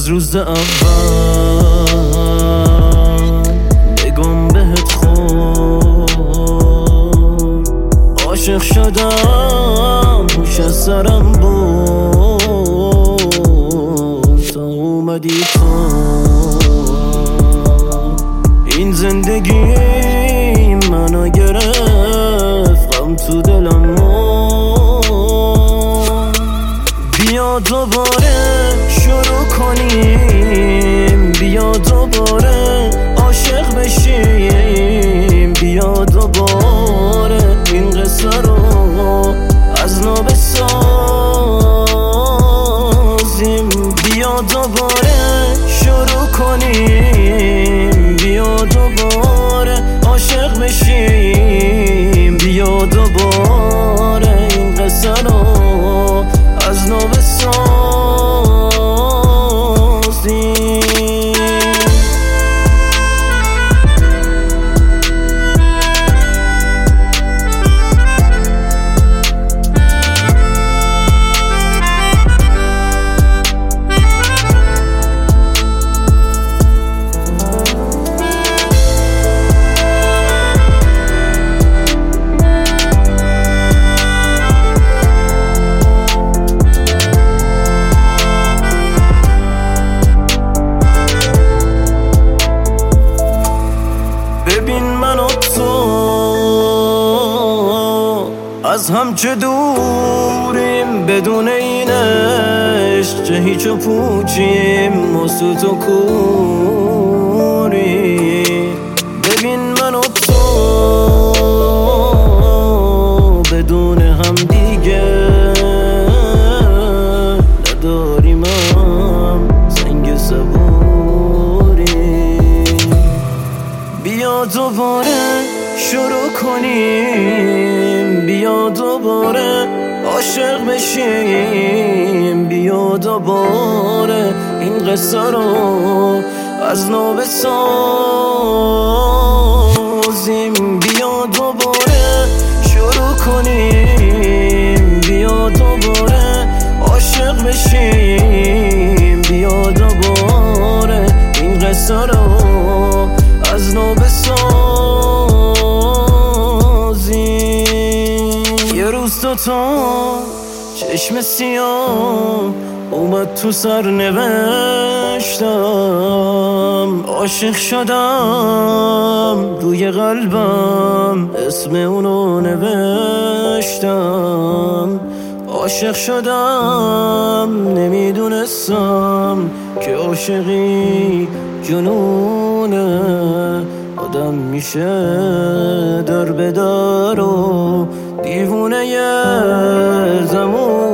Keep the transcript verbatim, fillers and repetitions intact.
روز اول بگم بهت خود عاشق شدم، هوش از سرم بود تا اومدی تو. این زندگی منو گرفت، غم تو دلم مرد. بیا دوباره شروع کنیم، بیا دوباره عاشق بشیم، بیا دوباره این قصه رو از نو بسازیم. بیا دوباره شروع کنیم، بیا دوباره عاشق بشیم، بیا دوباره این قصه رو از نو بسازیم. ببین من و تو از هم چه دوریم، بدون این عشق چه هیچ و پوچیم، مسوت و کوریم. ببین من و تو بدون هم دیگه نداریم هم سنگ صبوریم. بیا دوباره شروع کنیم، بیا دوباره عاشق بشیم، بیا دوباره این قصه رو از نو بسازیم. بیا دوباره شروع کنیم، بیا دوباره عاشق بشیم، بیا دوباره این قصه رو از نو بسازیم. یه روز تو تو چشم سیاه اومد تو سر نوشتم، عاشق شدم روی قلبم اسم اونو نوشتم. عاشق شدم نمیدونستم که عاشقی جنونه، آدم میشه در به در و دیوونه یه زمان.